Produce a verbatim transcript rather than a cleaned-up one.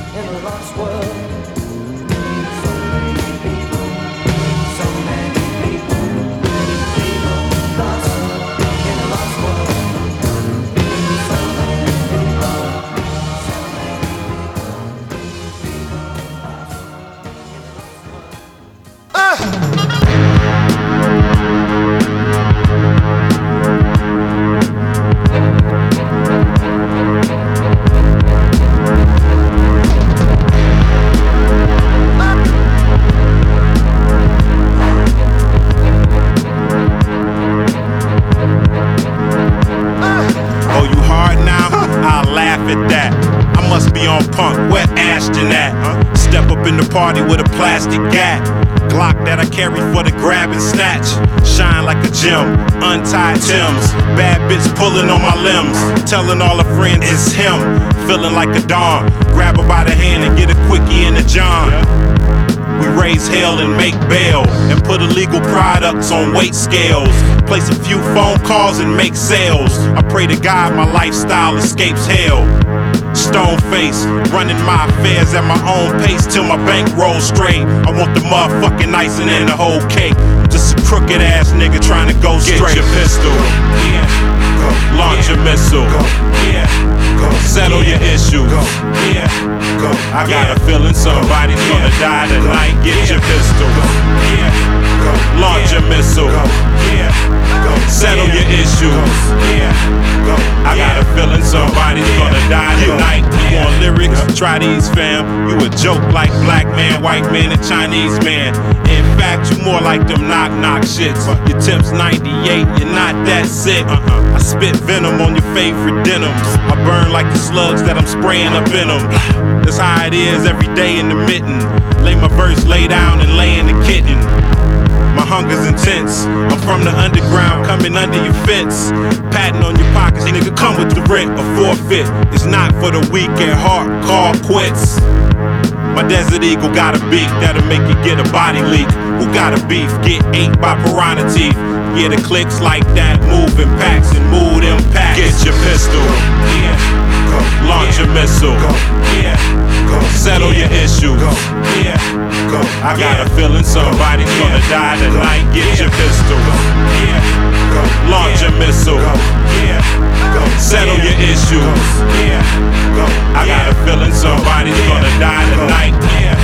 in a lost world. So many people, so many people, people lost in a lost world. So many people, so many people, people lost in a lost world. Uh! Party with a plastic gat, Glock that I carry for the grab and snatch. Shine like a gem, untied Timbs, bad bitch pulling on my limbs, telling all her friends it's him. Feeling like a dawn, grab her by the hand and get a quickie in the John. We raise hell and make bail, and put illegal products on weight scales. Place a few phone calls and make sales. I pray to God my lifestyle escapes hell. Stone face, running my affairs at my own pace till my bank rolls straight. I want the motherfucking icing and the whole cake. Just a crooked ass nigga trying to go straight. Get your pistol, yeah. Go. Launch yeah. a missile, go. Yeah. Go. Settle yeah. your issues, go. Yeah. Go. I got yeah. a feeling somebody's yeah. gonna die tonight. Get yeah. your pistol, go. Yeah. Go. Launch yeah. a missile, go. Yeah. Go. Settle yeah. your issues, go. Yeah. Go. I yeah. got a feeling somebody's yeah. gonna die tonight. You want lyrics? Yeah. Try these, fam. You a joke like black man, white man, and Chinese man. In fact, you more like them knock knock shits. Your temp's ninety-eight, you're not that sick. Uh-uh. I spit venom on your favorite denims. I burn like the slugs that I'm spraying up in them. That's how it is every day in the mitten. Lay my verse, lay down and lay in the kitten. My hunger's intense. I'm from the underground, coming under your fence. Patting on your pockets, nigga, come with the rent or forfeit. It's not for the weak at heart, call quits. My Desert Eagle got a beak that'll make you get a body leak. Who got a beef? Get ate by piranha teeth. Yeah, the clicks like that, moving packs and mood impacts. Get your pistol, yeah. Go. Launch yeah. a missile, go. Yeah. Go. Settle yeah. your issues, go. Yeah. Go. I got yeah. a feeling somebody's yeah. gonna die tonight. Get yeah. your pistol, go. Yeah. Go. Launch yeah. a missile, go. Yeah. Go. Settle yeah. your issues, go. Yeah. Go. I got a feeling somebody's yeah. gonna die tonight. Yeah.